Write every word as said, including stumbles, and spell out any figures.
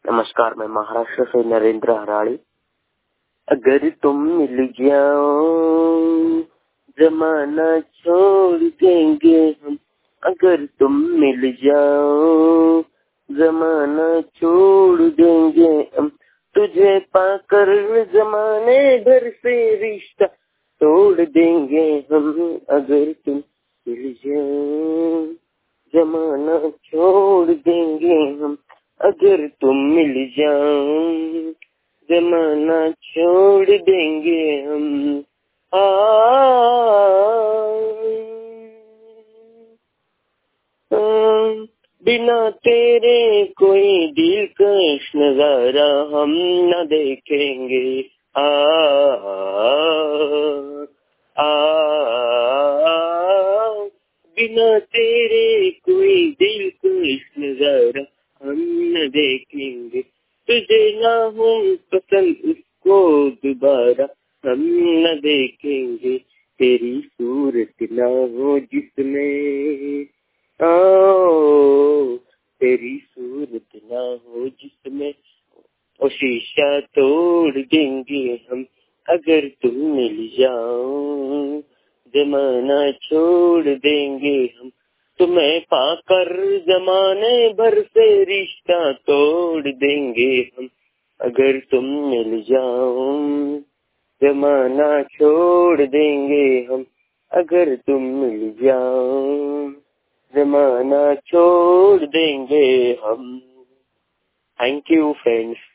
नमस्कार, मैं महाराष्ट्र से नरेंद्र हराड़ी। अगर तुम मिल जाओ जमाना छोड़ देंगे हम, अगर तुम मिल जाओ जमाना छोड़ देंगे हम, तुझे पाकर जमाने भर से रिश्ता तोड़ देंगे हम। अगर तुम मिल जाओ जमाना छोड़ देंगे हम, अगर तुम मिल जाओ जमाना छोड़ देंगे हम। आ, आ, बिना तेरे कोई दिलकश नजारा हम न देखेंगे। आ, आ, आ, बिना तेरे कोई दिलकश नजारा हम न देखेंगे। तुझे ना हो पसंद उसको दोबारा हम न देखेंगे। तेरी सूरत ना हो जिसमें, ओ तेरी सूरत ना हो जिसमें, वो शीशा तोड़ देंगे हम। अगर तुम मिल जाओ जमाना छोड़ देंगे हम, तुम्हें पाकर जमाने भर से रिश्ता तोड़ देंगे हम। अगर तुम मिल जाओ जमाना छोड़ देंगे हम, अगर तुम मिल जाओ जमाना छोड़ देंगे हम। Thank you friends.